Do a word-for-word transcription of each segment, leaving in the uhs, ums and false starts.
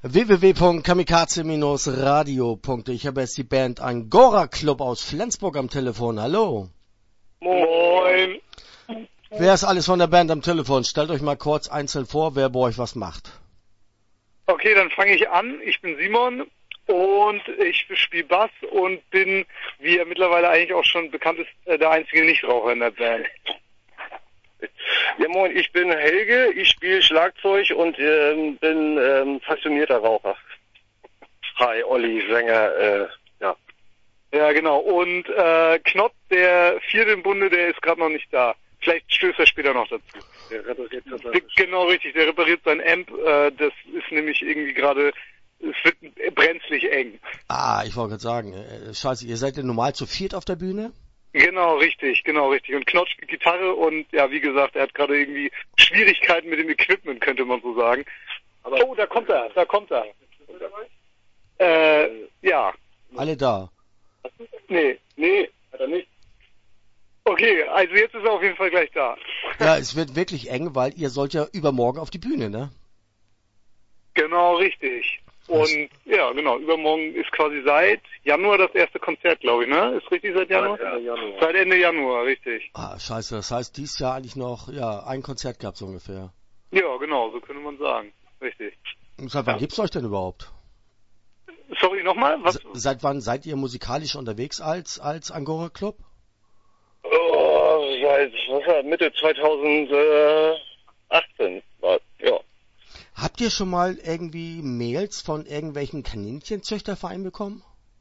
w w w punkt kamikaze radio punkt de. Ich habe jetzt die Band Angora Club aus Flensburg am Telefon. Hallo. Moin. Wer ist alles von der Band am Telefon? Stellt euch mal kurz einzeln vor, wer bei euch was macht. Okay, dann fange ich an. Ich bin Simon und ich spiele Bass und bin, wie er mittlerweile eigentlich auch schon bekannt ist, der einzige Nichtraucher in der Band. Ja moin, ich bin Helge, ich spiele Schlagzeug und ähm, bin ähm, passionierter Raucher. Hi, Olli, Sänger, äh, ja. Ja, genau. Und äh, Knott, der vierte im Bunde, der ist gerade noch nicht da. Vielleicht stößt er später noch dazu. Der repariert das. Genau, richtig, der repariert sein Amp. Äh, das ist nämlich irgendwie gerade, es wird brenzlig eng. Ah, ich wollte gerade sagen, äh, scheiße, ihr seid ja normal zu viert auf der Bühne? Genau, richtig, genau, richtig. Und Knott spielt Gitarre und ja, wie gesagt, er hat gerade irgendwie Schwierigkeiten mit dem Equipment, könnte man so sagen. Aber oh, da kommt er, da kommt er. Äh, ja. Alle da? Nee, nee, hat er nicht. Okay, also jetzt ist er auf jeden Fall gleich da. Ja, es wird wirklich eng, weil ihr sollt ja übermorgen auf die Bühne, ne? Genau, richtig. Und ja, genau, übermorgen ist quasi seit Januar das erste Konzert, glaube ich, ne? Ist richtig seit Januar? Seit Ende Januar. Seit Ende Januar, richtig. Ah, scheiße, das heißt, dieses Jahr eigentlich noch, ja, ein Konzert gab's ungefähr. Ja, genau, so könnte man sagen. Richtig. Und seit wann gibt's euch denn überhaupt? Sorry, nochmal? Was? Se- Seit wann seid ihr musikalisch unterwegs als, als Angora Club? Oh, seit, was war, Mitte zweitausendachtzehn war, ja. Habt ihr schon mal irgendwie Mails von irgendwelchen Kaninchenzüchtervereinen bekommen?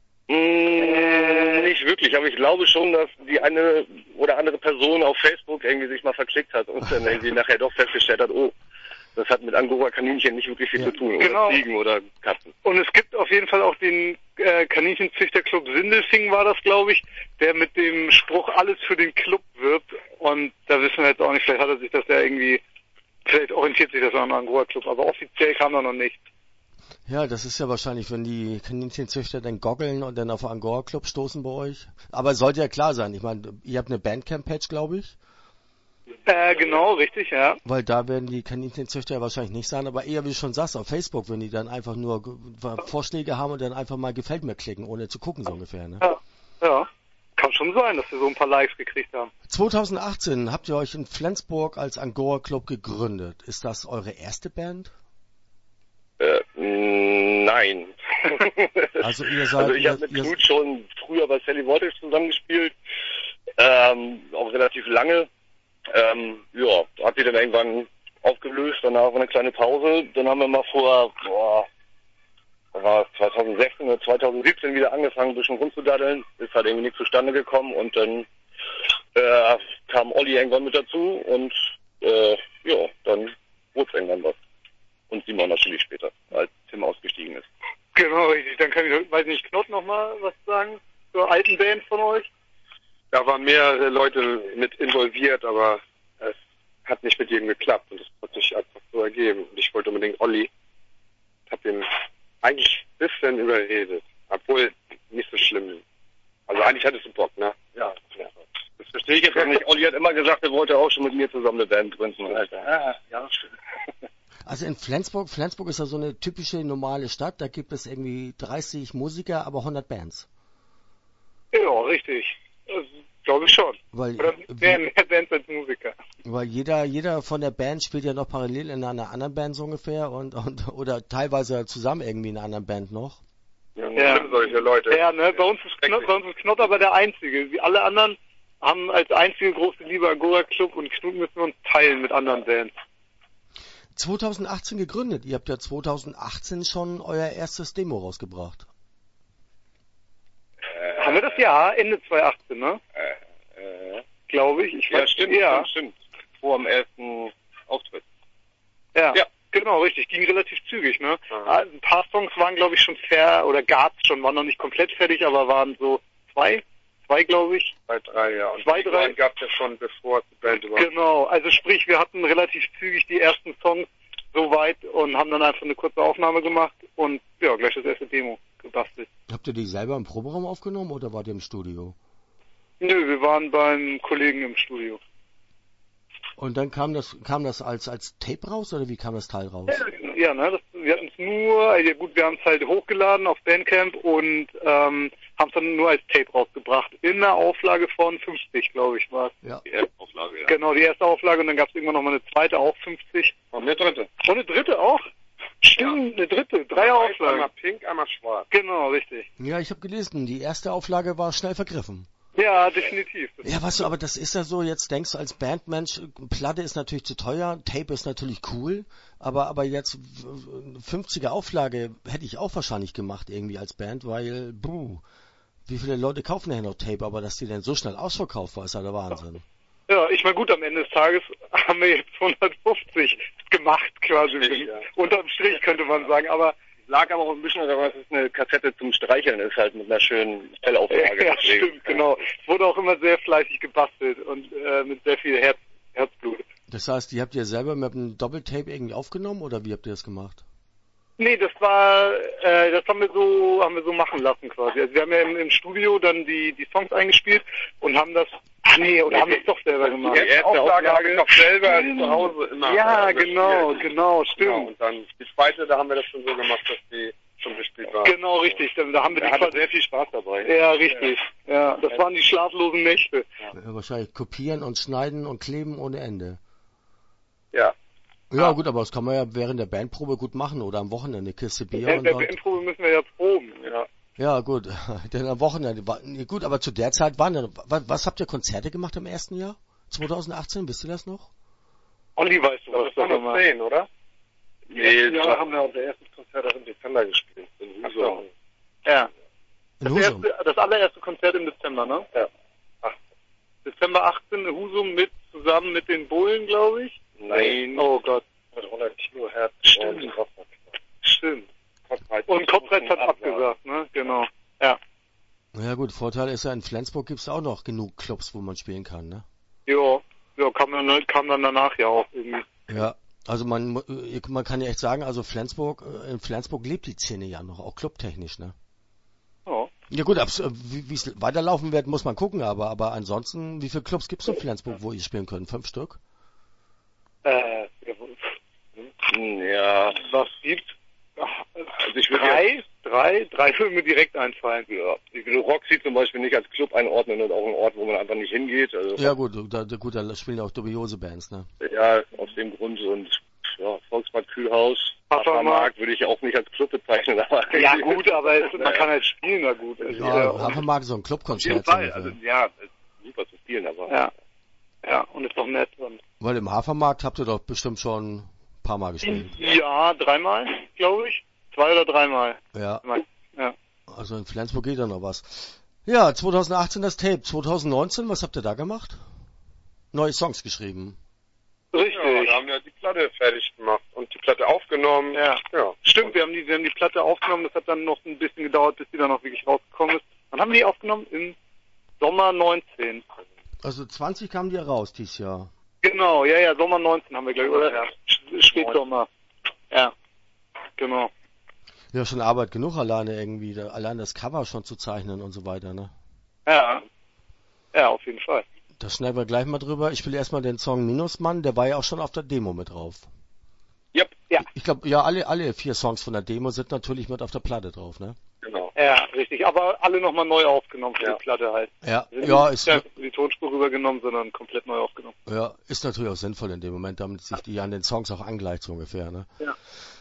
Mm, nicht wirklich, aber ich glaube schon, dass die eine oder andere Person auf Facebook irgendwie sich mal verklickt hat und dann irgendwie nachher doch festgestellt hat, oh, das hat mit Angora Kaninchen nicht wirklich viel Ja. zu tun. Genau. Oder Ziegen oder Katzen. Und es gibt auf jeden Fall auch den äh, Kaninchenzüchterclub Sindelfingen, war das, glaube ich, der mit dem Spruch alles für den Club wirbt. Und da wissen wir jetzt auch nicht, vielleicht hat er sich das ja irgendwie, vielleicht orientiert sich das an den Angora Club, aber offiziell kam da noch nicht. Ja, das ist ja wahrscheinlich, wenn die Kaninchenzüchter dann goggeln und dann auf den Angora Club stoßen bei euch. Aber sollte ja klar sein. Ich meine, ihr habt eine Bandcamp-Page, glaube ich. Äh, genau, richtig, ja. Weil da werden die Kaninchenzüchter ja wahrscheinlich nicht sein, aber eher, wie du schon sagst, auf Facebook, wenn die dann einfach nur ge- Vorschläge haben und dann einfach mal gefällt mir klicken, ohne zu gucken, so ungefähr, ne? Ja, ja. Kann schon sein, dass wir so ein paar Likes gekriegt haben. zwanzig achtzehn habt ihr euch in Flensburg als Angora Club gegründet. Ist das eure erste Band? Äh, mm, nein. Also ihr seid... Also ich habe mit ihr, Knut schon früher bei Sally Vortex zusammengespielt, ähm, auch relativ lange. Ähm, ja, hat sie dann irgendwann aufgelöst, danach war eine kleine Pause. Dann haben wir mal vor, boah, da war es zweitausendsechzehn oder zweitausendsiebzehn wieder angefangen, ein bisschen rumzudaddeln. Ist halt irgendwie nichts zustande gekommen und dann äh, kam Olli irgendwann mit dazu und äh, ja, dann wurde es irgendwann was. Und Simon natürlich später, als Tim ausgestiegen ist. Genau, richtig. Dann kann ich, weiß nicht, Knott noch mal was sagen zur alten Band von euch? Da waren mehrere Leute mit involviert, aber es hat nicht mit jedem geklappt und es hat sich einfach so ergeben. Und ich wollte unbedingt Olli. Ich habe ihn eigentlich ein bisschen überredet, obwohl nicht so schlimm. Also eigentlich hattest du Bock, ne? Ja, ja. Das verstehe ich jetzt auch nicht. Olli hat immer gesagt, er wollte auch schon mit mir zusammen eine Band gründen. Alter. Ah, ja, schön. Also in Flensburg, Flensburg ist ja so eine typische normale Stadt, da gibt es irgendwie dreißig Musiker, aber hundert Bands. Ja, richtig. Das glaube ich schon. Weil, Oder mehr, mehr Bands als Musiker. weil jeder, jeder von der Band spielt ja noch parallel in einer anderen Band so ungefähr und, und oder teilweise zusammen irgendwie in einer anderen Band noch. Ja, Ja. schlimm, solche Leute. Ja, ne, bei uns ist Knott, bei uns ist Knott aber der Einzige. Wie alle anderen haben als einzige große Liebe Angora Club und Knut müssen wir uns teilen mit anderen Bands. zwanzig achtzehn gegründet. Ihr habt ja zwanzig achtzehn schon euer erstes Demo rausgebracht. Äh, Haben wir das Jahr? Ende zweitausendachtzehn, ne? Äh, äh, Glaube ich. Ich ja, weiß stimmt, ja. stimmt, stimmt. Vor dem ersten Auftritt. Ja. Ja. Genau, richtig. Ging relativ zügig, ne? Aha. Ah, Ein paar Songs waren, glaube ich, schon fair, oder gab's schon, waren noch nicht komplett fertig, aber waren so zwei, zwei, glaube ich. Zwei, drei, ja. Und Zwei, die drei. beiden gab's ja schon, bevor die Band überhaupt... Genau, also sprich, wir hatten relativ zügig die ersten Songs soweit und haben dann einfach eine kurze Aufnahme gemacht und ja, gleich das erste Demo gebastelt. Habt ihr die selber im Proberaum aufgenommen oder wart ihr im Studio? Nö, wir waren beim Kollegen im Studio. Und dann kam das, kam das als, als Tape raus oder wie kam das Teil raus? Ja, genau. ja, ne, das, wir hatten es nur, ja gut, wir haben es halt hochgeladen auf Bandcamp und ähm, haben es dann nur als Tape rausgebracht. In einer Auflage von fünfzig, glaube ich, war es. Ja. Die erste Auflage, ja. Genau, die erste Auflage und dann gab es irgendwann nochmal eine zweite, auch fünfzig. Und eine dritte. Und eine dritte auch? Stimmt, eine dritte, drei Auflagen. Einmal pink, einmal schwarz. Genau, richtig. Ja, ich habe gelesen, die erste Auflage war schnell vergriffen. Ja, definitiv. Das Ja, weißt du, aber das ist ja so, jetzt denkst du als Bandmensch, Platte ist natürlich zu teuer, Tape ist natürlich cool, aber aber jetzt fünfziger Auflage hätte ich auch wahrscheinlich gemacht irgendwie als Band, weil, buh, wie viele Leute kaufen denn noch Tape, aber dass die denn so schnell ausverkauft war, ist ja der Wahnsinn. Ja, ich meine, gut, am Ende des Tages haben wir jetzt hundertfünfzig gemacht, quasi. Strich, ja. Unterm Strich könnte man sagen, aber Lag aber auch ein bisschen daran, dass es eine Kassette zum Streicheln ist, halt mit einer schönen Fellauflage. ja, Deswegen, stimmt, genau. Es wurde auch immer sehr fleißig gebastelt und äh, mit sehr viel Herz, Herzblut. Das heißt, die habt ihr selber mit einem Doppeltape irgendwie aufgenommen oder wie habt ihr das gemacht? Nee, das war, äh, das haben wir so, haben wir so machen lassen quasi. Also wir haben ja im, im Studio dann die, die Songs eingespielt und haben das, ach nee, oder haben wir es doch selber gemacht. Die erste Auflage habe ich noch selber zu Hause immer. Ja, äh, genau, gespielt. genau, stimmt. Genau. Und dann die zweite, da haben wir das schon so gemacht, dass die schon gespielt war. Genau, richtig. Da, da haben wir Da die hatte quasi, sehr viel Spaß dabei. ja, richtig. Ja, das waren die schlaflosen Nächte. Ja, wahrscheinlich kopieren und schneiden und kleben ohne Ende. Ja. Ja gut, aber das kann man ja während der Bandprobe gut machen oder am Wochenende eine Kiste Bier Ja, und der dann... Bandprobe müssen wir ja proben. Ja. Ja gut, denn am Wochenende, war, nee, gut, aber zu der Zeit waren ja, was, was habt ihr Konzerte gemacht im ersten Jahr? zwanzig achtzehn, wisst ihr das noch? Olli, weißt du, was Das das war noch nochmal? zehn, oder? Nee, Ja, das haben wir unser erstes Konzert auch im Dezember gespielt. In Ach Husum. so. Ja. In Das, Husum. erste, das allererste Konzert im Dezember, ne? Ja. Dezember achtzehn in Husum mit, zusammen mit den Bullen, glaube ich. Nein. Oh Gott, Mit hundert Kilo Herz Stimmt. und Kopfhörer. stimmt. Kopfheiz. Und Kopfreiz hat abgesagt, ne? Genau. Ja. Ja gut, Vorteil ist ja, in Flensburg gibt's auch noch genug Clubs, wo man spielen kann, ne? Jo, ja, kam dann, kam dann danach ja auch irgendwie. Ja, also man mu- äh, man kann ja echt sagen, also Flensburg, äh, in Flensburg lebt die Szene ja noch, auch clubtechnisch, ne? Ja. Ja gut, abs- äh, wie es weiterlaufen wird, muss man gucken, aber aber ansonsten, wie viele Clubs gibt's in Flensburg, wo ihr spielen könnt? Fünf Stück? Äh, Ja. was gibt's? Also ich würde Drei? Drei? Drei würden mir direkt einfallen. Ja, ich würde Roxy zum Beispiel nicht als Club einordnen und auch ein Ort, wo man einfach nicht hingeht. Also Ja gut, da, da, gut, da spielen ja auch dubiose Bands, ne? ja, aus dem Grund und ja, Volksbad Kühlhaus, Hafermarkt. Hafermarkt würde ich auch nicht als Club bezeichnen. Aber Ja gut, aber es, man kann halt spielen, na gut. Also, Ja, ja, Hafermarkt ist so ein auf jeden Clubkonzert. Fall, so also ungefähr. ja, ist super zu spielen, aber ja. Ja, und ist doch nett. Und Weil im Hafermarkt habt ihr doch bestimmt schon ein paar Mal gespielt. ja, dreimal, glaube ich. Zwei oder dreimal. Ja, Ja. also in Flensburg geht ja noch was. Ja, zwanzig achtzehn das Tape. zwanzig neunzehn, was habt ihr da gemacht? Neue Songs geschrieben. Richtig. Ja, da haben wir die Platte fertig gemacht und die Platte aufgenommen. Ja. Ja. Stimmt, wir haben, die, wir haben die Platte aufgenommen, das hat dann noch ein bisschen gedauert, bis die dann auch wirklich rausgekommen ist. Wann haben wir die aufgenommen? Im Sommer neunzehn. Also zwanzig kamen die raus dieses Jahr. Genau, ja, ja, Sommer neunzehn haben wir gleich, oder? Ja. Spätsommer. Ja, genau. Ja, schon Arbeit genug alleine irgendwie, da, allein das Cover schon zu zeichnen und so weiter, ne? Ja. Ja, auf jeden Fall. Da schneiden wir gleich mal drüber. Ich will erstmal den Song Minusmann, der war ja auch schon auf der Demo mit drauf. Yep. Ja. Ich glaube, ja, alle, alle vier Songs von der Demo sind natürlich mit auf der Platte drauf, ne? genau. Ja, richtig. Aber alle nochmal neu aufgenommen für Ja. die Platte halt. Ja, Wir ja, haben ist, nicht die Tonspur rübergenommen, sondern komplett neu aufgenommen. ja, ist natürlich auch sinnvoll in dem Moment, damit sich die an den Songs auch angleicht, so ungefähr, ne? Ja.